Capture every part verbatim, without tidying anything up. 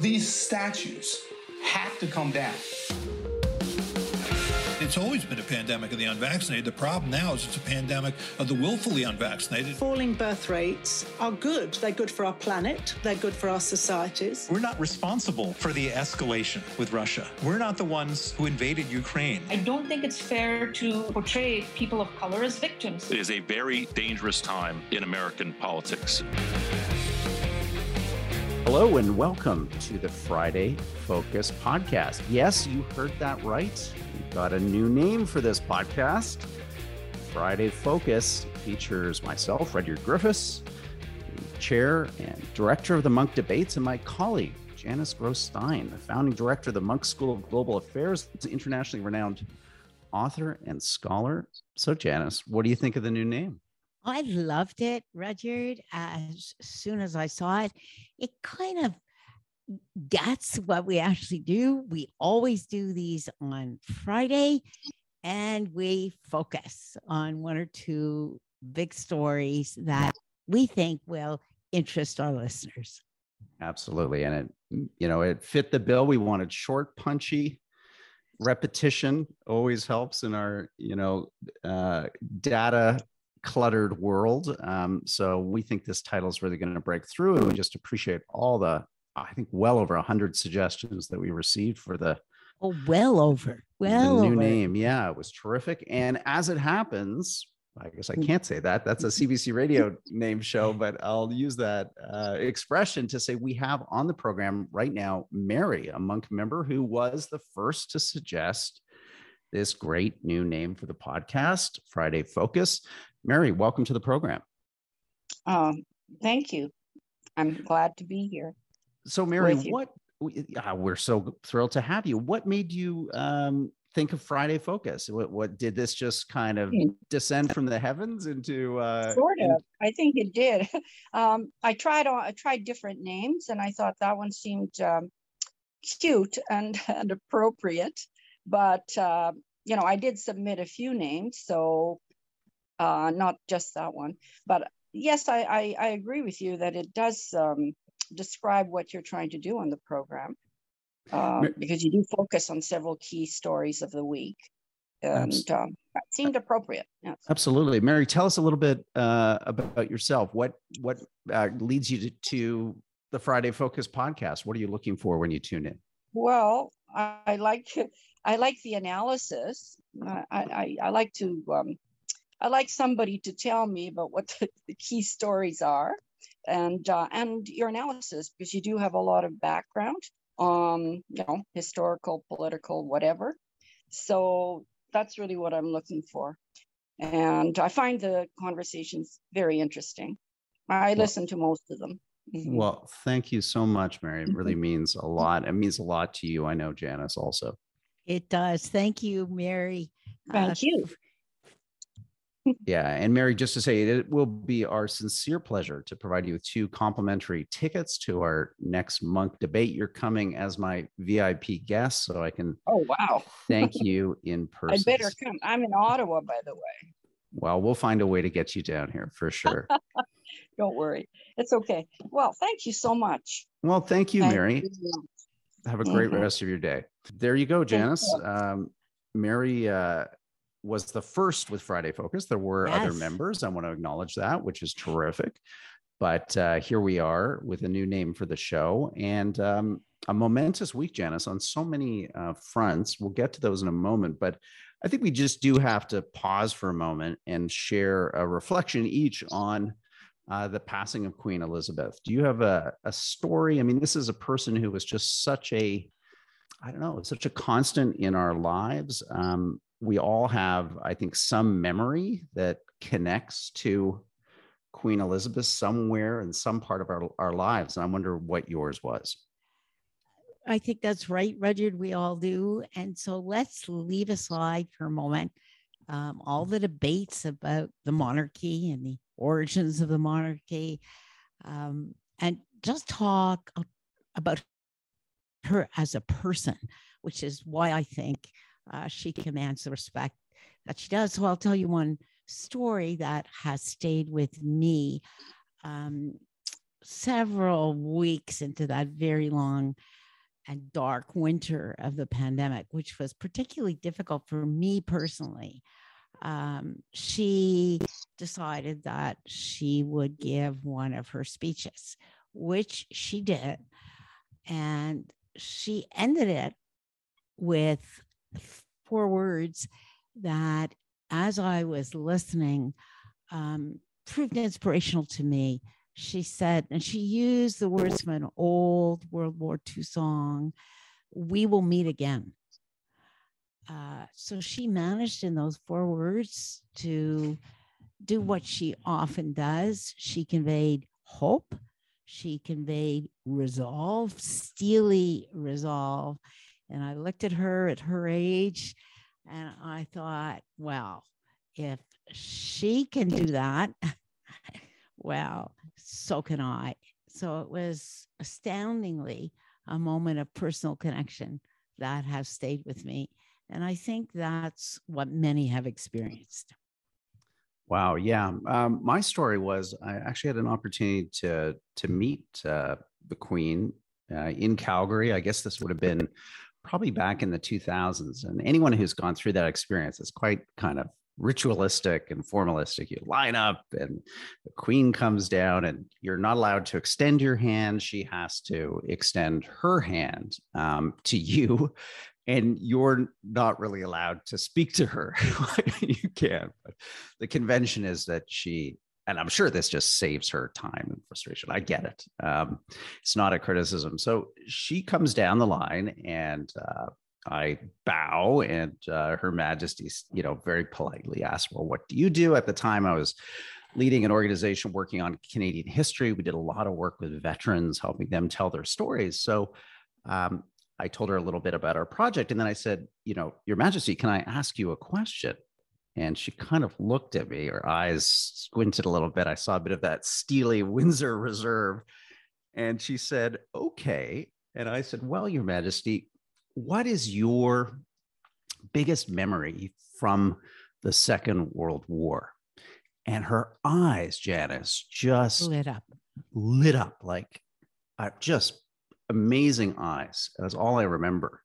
These statues have to come down. It's always been a pandemic of the unvaccinated. The problem now is it's a pandemic of the willfully unvaccinated. Falling birth rates are good. They're good for our planet. They're good for our societies. We're not responsible for the escalation with Russia. We're not the ones who invaded Ukraine. I don't think it's fair to portray people of color as victims. It is a very dangerous time in American politics. Hello and welcome to the Friday Focus podcast. Yes, you heard that right. We've got a new name for this podcast. Friday Focus features myself, Rudyard Griffiths, the chair and director of the Munk Debates, and my colleague, Janice Gross-Stein, the founding director of the Munk School of Global Affairs, an internationally renowned author and scholar. So, Janice, what do you think of the new name? I loved it, Rudyard. As soon as I saw it, it kind of gets what we actually do. We always do these on Friday, and we focus on one or two big stories that we think will interest our listeners. Absolutely. And it, you know, it fit the bill. We wanted short, punchy. Repetition always helps in our, you know, uh, data cluttered world. Um, so we think this title is really going to break through, and we just appreciate all the, I think, well over a hundred suggestions that we received for the oh, well over, well the new over. name. Yeah, it was terrific. And as it happens, I guess I can't say that. That's a C B C Radio name show, but I'll use that uh, expression to say we have on the program right now Mary, a Munk member who was the first to suggest this great new name for the podcast, Friday Focus. Mary, welcome to the program. Um, thank you. I'm glad to be here. So, Mary, what uh, we're so thrilled to have you. What made you um, think of Friday Focus? What, what did this just kind of descend from the heavens into? Uh, sort of. In- I think it did. Um, I tried. I tried different names, and I thought that one seemed um, cute and, and appropriate. But uh, you know, I did submit a few names, so. Uh, not just that one, but yes, I, I, I agree with you that it does um, describe what you're trying to do on the program, uh, because you do focus on several key stories of the week, and um, that seemed appropriate. Yes. Absolutely, Mary. Tell us a little bit uh, about yourself. What what uh, leads you to, to the Friday Focus podcast? What are you looking for when you tune in? Well, I, I like I like the analysis. I I, I like to. Um, I like somebody to tell me about what the, the key stories are, and uh, and your analysis, because you do have a lot of background, um, you know, historical, political, whatever. So that's really what I'm looking for, and I find the conversations very interesting. I well, listen to most of them. Mm-hmm. Well, thank you so much, Mary. It really means a lot. It means a lot to you. I know, Janice, also. It does. Thank you, Mary. Thank uh, you. Yeah. And Mary, just to say, it will be our sincere pleasure to provide you with two complimentary tickets to our next Munk debate. You're coming as my V I P guest, so I can oh, wow. thank you in person. I better come. I'm in Ottawa, by the way. Well, we'll find a way to get you down here for sure. Don't worry. It's okay. Well, thank you so much. Well, thank you, thank Mary. You. Have a great mm-hmm. rest of your day. There you go, Janice. You. Um, Mary, uh, was the first with Friday Focus. There were yes. other members. I want to acknowledge that, which is terrific. But uh, here we are with a new name for the show, and um, a momentous week, Janice, on so many uh, fronts. We'll get to those in a moment, but I think we just do have to pause for a moment and share a reflection each on uh, the passing of Queen Elizabeth. Do you have a, a story? I mean, this is a person who was just such a, I don't know, such a constant in our lives. Um, We all have, I think, some memory that connects to Queen Elizabeth somewhere in some part of our, our lives. And I wonder what yours was. I think that's right, Rudyard. We all do. And so let's leave aside for a moment um, all the debates about the monarchy and the origins of the monarchy, um, and just talk about her as a person, which is why I think uh, she commands the respect that she does. So I'll tell you one story that has stayed with me. Um, several weeks into that very long and dark winter of the pandemic, which was particularly difficult for me personally. Um, she decided that she would give one of her speeches, which she did. And she ended it with four words that, as I was listening, um, proved inspirational to me. She said, and she used the words from an old World War Two song, "We will meet again." Uh, so she managed in those four words to do what she often does. She conveyed hope. She conveyed resolve, steely resolve. And I looked at her at her age and I thought, well, if she can do that, well, so can I. So it was astoundingly a moment of personal connection that has stayed with me. And I think that's what many have experienced. Wow. Yeah. Um, my story was I actually had an opportunity to to meet uh, the Queen uh, in Calgary. I guess this would have been probably back in the two thousands. And anyone who's gone through that experience, it's quite kind of ritualistic and formalistic. You line up and the Queen comes down and you're not allowed to extend your hand. She has to extend her hand um, to you. And you're not really allowed to speak to her. You can, but the convention is that she, and I'm sure this just saves her time and frustration. I get it. Um, it's not a criticism. So she comes down the line and uh, I bow, and uh, Her Majesty, you know, very politely asks, well, what do you do? At the time I was leading an organization working on Canadian history. We did a lot of work with veterans, helping them tell their stories. So, um, I told her a little bit about our project. And then I said, you know, Your Majesty, can I ask you a question? And she kind of looked at me, her eyes squinted a little bit. I saw a bit of that steely Windsor reserve. And she said, okay. And I said, well, Your Majesty, what is your biggest memory from the Second World War? And her eyes, Janice, just lit up, lit up like I just amazing eyes. That's all I remember.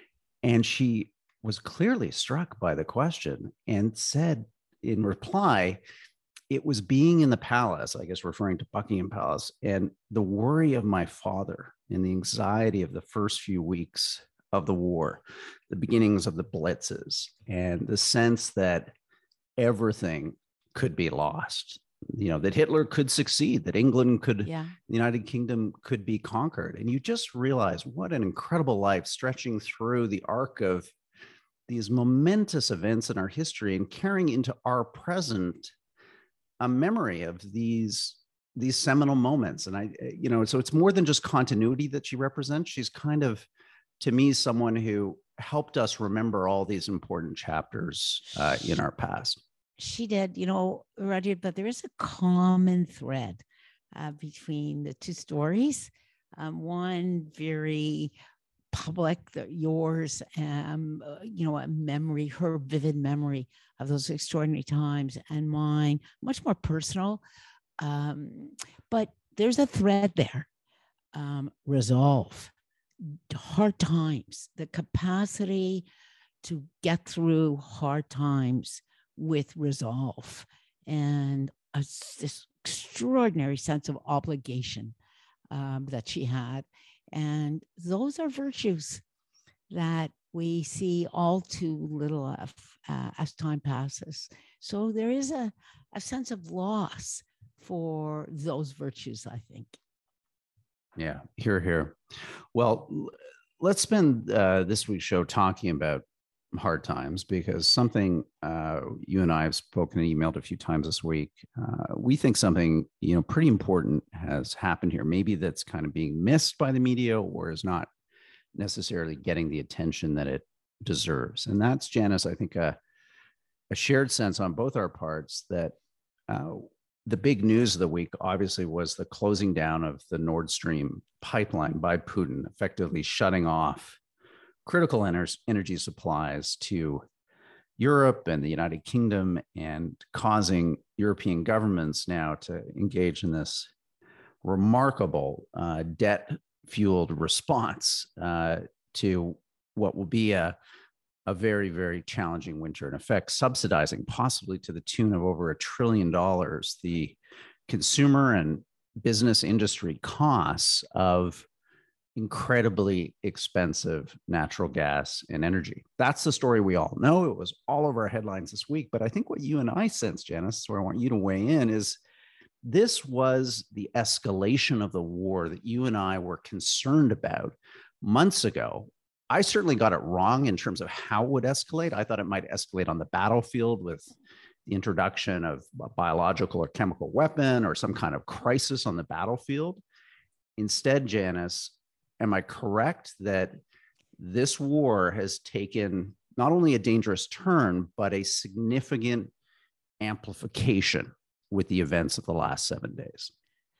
And she was clearly struck by the question and said in reply, it was being in the palace, I guess referring to Buckingham Palace, and the worry of my father and the anxiety of the first few weeks of the war, the beginnings of the blitzes, and the sense that everything could be lost. You know, that Hitler could succeed, that England could, yeah. the United Kingdom could be conquered. And you just realize what an incredible life stretching through the arc of these momentous events in our history and carrying into our present a memory of these, these seminal moments. And I, you know, so it's more than just continuity that she represents. She's kind of, to me, someone who helped us remember all these important chapters uh, in our past. She did, you know, Roger, but there is a common thread uh, between the two stories. Um, one very public, the, yours, um, uh, you know, a memory, her vivid memory of those extraordinary times, and mine, much more personal. Um, but there's a thread there. Um, resolve, hard times, the capacity to get through hard times with resolve, and a, this extraordinary sense of obligation um, that she had. And those are virtues that we see all too little of uh, as time passes. So there is a, a sense of loss for those virtues, I think. Yeah, hear, hear. Well, let's spend uh, this week's show talking about hard times, because something uh, you and I have spoken and emailed a few times this week. Uh, we think something, you know, pretty important has happened here. Maybe that's kind of being missed by the media or is not necessarily getting the attention that it deserves. And that's, Janice, I think a, a shared sense on both our parts that uh, the big news of the week obviously was the closing down of the Nord Stream pipeline by Putin, effectively shutting off critical ener- energy supplies to Europe and the United Kingdom, and causing European governments now to engage in this remarkable uh, debt-fueled response uh, to what will be a, a very, very challenging winter. In effect, subsidizing possibly to the tune of over a trillion dollars the consumer and business industry costs of incredibly expensive natural gas and energy. That's the story we all know. It was all over our headlines this week. But I think what you and I sense, Janice, where I want you to weigh in, is this was the escalation of the war that you and I were concerned about months ago. I certainly got it wrong in terms of how it would escalate. I thought it might escalate on the battlefield with the introduction of a biological or chemical weapon or some kind of crisis on the battlefield. Instead, Janice, am I correct that this war has taken not only a dangerous turn, but a significant amplification with the events of the last seven days?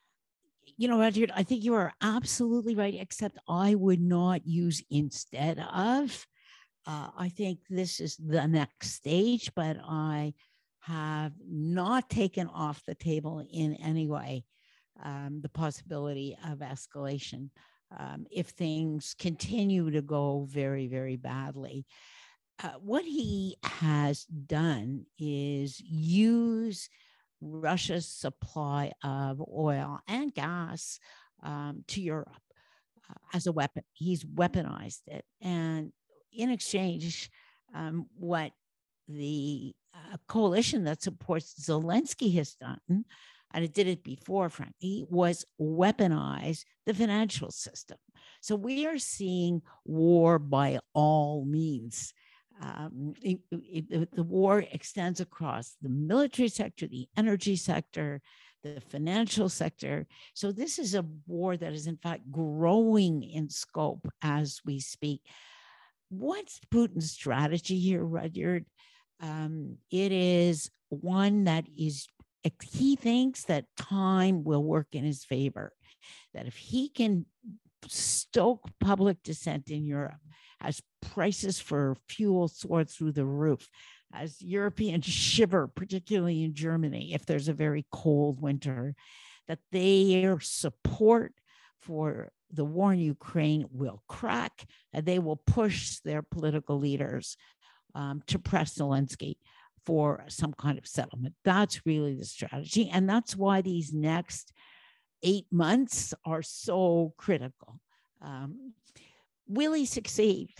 You know, Rudyard, I think you are absolutely right, except I would not use instead of. Uh, I think this is the next stage, but I have not taken off the table in any way um, the possibility of escalation. Um, if things continue to go very, very badly. Uh, what he has done is use Russia's supply of oil and gas um, to Europe uh, as a weapon. He's weaponized it. And in exchange, um, what the uh, coalition that supports Zelensky has done, and it did it before, frankly, was weaponize the financial system. So we are seeing war by all means. Um, it, it, the war extends across the military sector, the energy sector, the financial sector. So this is a war that is in fact growing in scope as we speak. What's Putin's strategy here, Rudyard? Um, it is one that is he thinks that time will work in his favor, that if he can stoke public dissent in Europe as prices for fuel soar through the roof, as Europeans shiver, particularly in Germany, if there's a very cold winter, that their support for the war in Ukraine will crack, and they will push their political leaders um, to press Zelensky for some kind of settlement. That's really the strategy. And that's why these next eight months are so critical. Um, will he succeed?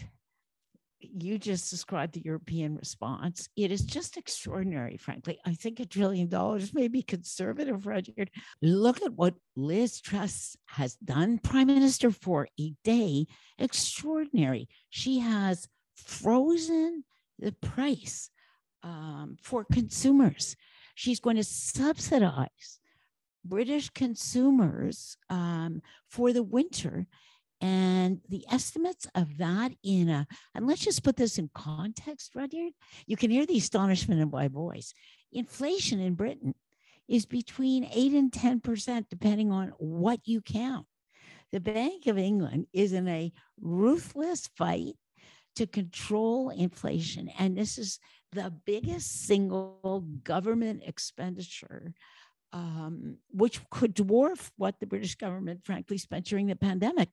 You just described the European response. It is just extraordinary, frankly. I think a trillion dollars may be conservative, Rudyard. Look at what Liz Truss has done, Prime Minister for a day. Extraordinary. She has frozen the price Um, for consumers. She's going to subsidize British consumers um, for the winter. And the estimates of that in a, and let's just put this in context, Rudyard, you can hear the astonishment in my voice. Inflation in Britain is between eight and ten percent, depending on what you count. The Bank of England is in a ruthless fight to control inflation. And this is the biggest single government expenditure, um, which could dwarf what the British government, frankly, spent during the pandemic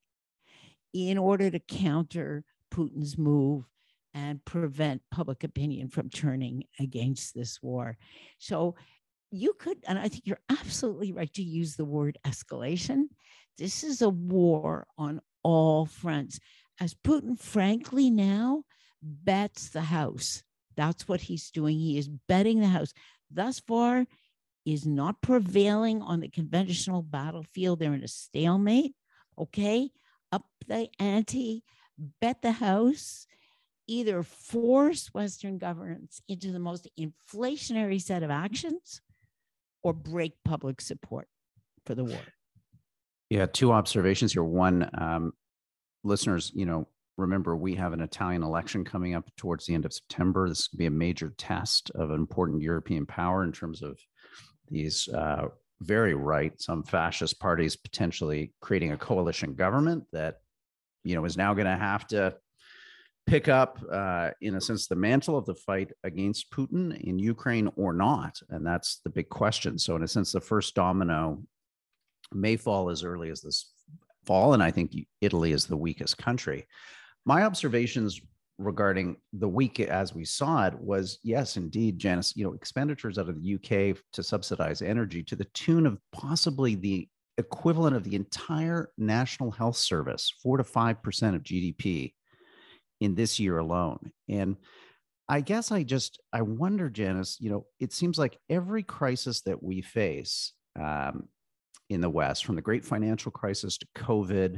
in order to counter Putin's move and prevent public opinion from turning against this war. So you could, and I think you're absolutely right to use the word escalation. This is a war on all fronts. As Putin, frankly, now bets the house. That's what he's doing. He is betting the house. Thus far, is not prevailing on the conventional battlefield. They're in a stalemate. Okay, up the ante, bet the house, either force Western governments into the most inflationary set of actions or break public support for the war. Yeah, two observations here. One, um, listeners, you know, remember we have an Italian election coming up towards the end of September. This could be a major test of an important European power in terms of these uh, very right, some fascist parties potentially creating a coalition government that, you know, is now going to have to pick up, uh, in a sense, the mantle of the fight against Putin in Ukraine or not. And that's the big question. So in a sense, the first domino may fall as early as this fall, and I think Italy is the weakest country. My observations regarding the week as we saw it was, yes, indeed, Janice, you know, expenditures out of the U K to subsidize energy to the tune of possibly the equivalent of the entire National Health Service, four to five percent of G D P in this year alone. And I guess I just, I wonder, Janice, you know, it seems like every crisis that we face um, in the West, from the great financial crisis to COVID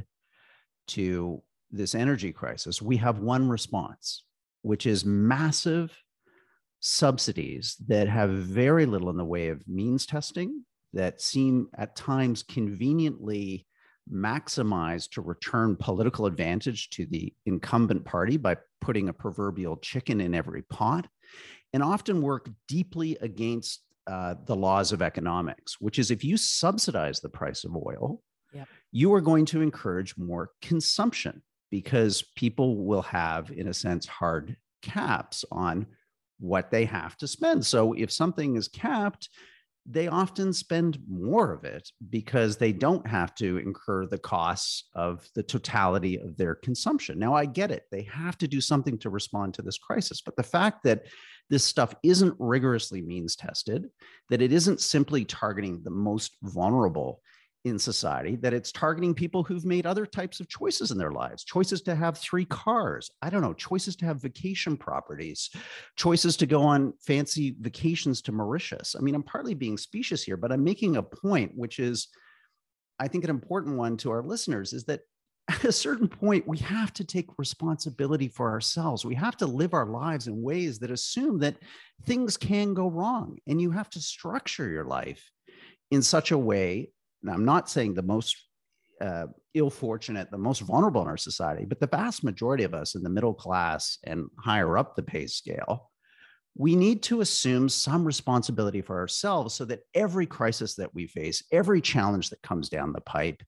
to this energy crisis, we have one response, which is massive subsidies that have very little in the way of means testing, that seem at times conveniently maximized to return political advantage to the incumbent party by putting a proverbial chicken in every pot, and often work deeply against uh, the laws of economics, which is if you subsidize the price of oil, yep. you are going to encourage more consumption, because people will have, in a sense, hard caps on what they have to spend. So if something is capped, they often spend more of it because they don't have to incur the costs of the totality of their consumption. Now, I get it. They have to do something to respond to this crisis. But the fact that this stuff isn't rigorously means tested, that it isn't simply targeting the most vulnerable in society, that it's targeting people who've made other types of choices in their lives, choices to have three cars, I don't know, choices to have vacation properties, choices to go on fancy vacations to Mauritius. I mean, I'm partly being specious here, but I'm making a point, which is, I think, an important one to our listeners, is that at a certain point, we have to take responsibility for ourselves. We have to live our lives in ways that assume that things can go wrong, and you have to structure your life in such a way. Now, I'm not saying the most uh, ill-fortunate, the most vulnerable in our society, but the vast majority of us in the middle class and higher up the pay scale, we need to assume some responsibility for ourselves so that every crisis that we face, every challenge that comes down the pipe,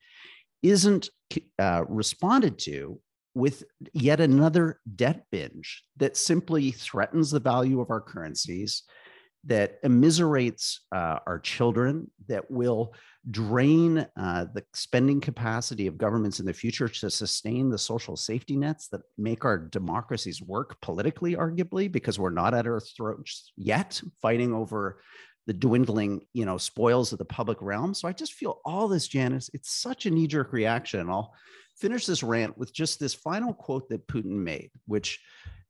isn't uh, responded to with yet another debt binge that simply threatens the value of our currencies, that immiserates uh, our children, that will drain uh, the spending capacity of governments in the future to sustain the social safety nets that make our democracies work politically, arguably, because we're not at our throats yet, fighting over the dwindling, you know, spoils of the public realm. So I just feel all this, Janice, it's such a knee-jerk reaction. I'll finish this rant with just this final quote that Putin made, which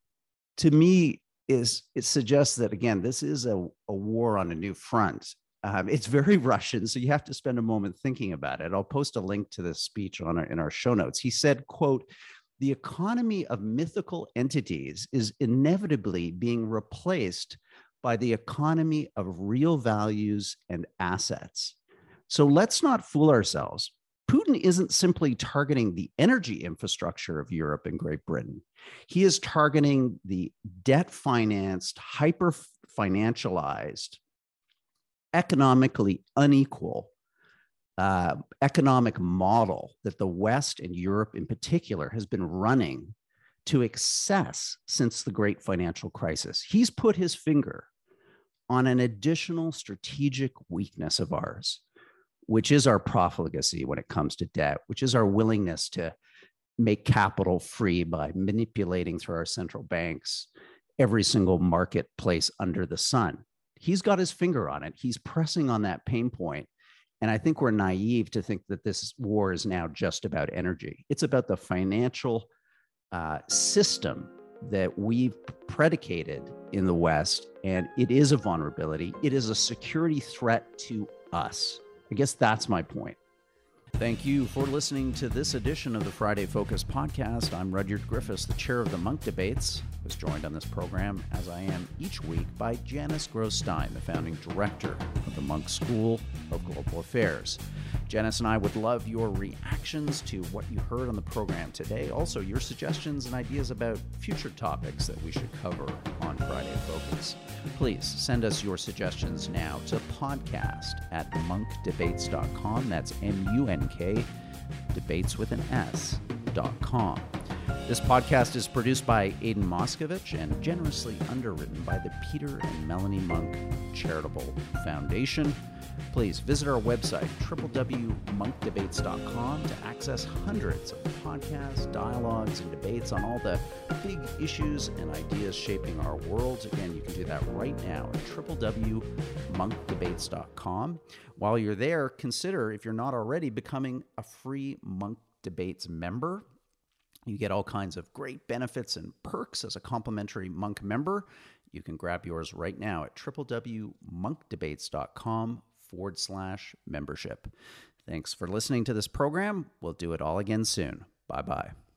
to me is, it suggests that, again, this is a, a war on a new front. Um, it's very Russian, so you have to spend a moment thinking about it. I'll post a link to this speech on our, in our show notes. He said, quote, "The economy of mythical entities is inevitably being replaced by the economy of real values and assets." So let's not fool ourselves. Putin isn't simply targeting the energy infrastructure of Europe and Great Britain. He is targeting the debt-financed, hyper-financialized, economically unequal uh, economic model that the West and Europe in particular has been running to excess since the great financial crisis. He's put his finger on an additional strategic weakness of ours, which is our profligacy when it comes to debt, which is our willingness to make capital free by manipulating through our central banks every single marketplace under the sun. He's got his finger on it. He's pressing on that pain point. And I think we're naive to think that this war is now just about energy. It's about the financial uh, system that we've predicated in the West. And it is a vulnerability. It is a security threat to us. I guess that's my point. Thank you for listening to this edition of the Friday Focus podcast. I'm Rudyard Griffiths, the chair of the Munk Debates. I was joined on this program, as I am each week, by Janice Gross-Stein, the founding director of the Munk School of Global Affairs. Janice and I would love your reactions to what you heard on the program today. Also, your suggestions and ideas about future topics that we should cover on Friday Focus. Please send us your suggestions now to podcast at munk debates dot com. That's M U N K, debates with an S, dot com. This podcast is produced by Aidan Moskovich and generously underwritten by the Peter and Melanie Munk Charitable Foundation. Please visit our website, w w w dot monk debates dot com, to access hundreds of podcasts, dialogues, and debates on all the big issues and ideas shaping our world. Again, you can do that right now at w w w dot monk debates dot com. While you're there, consider, if you're not already, becoming a free Monk Debates member. You get all kinds of great benefits and perks as a complimentary Monk member. You can grab yours right now at w w w dot monk debates dot com forward slash membership. Thanks for listening to this program. We'll do it all again soon. Bye-bye.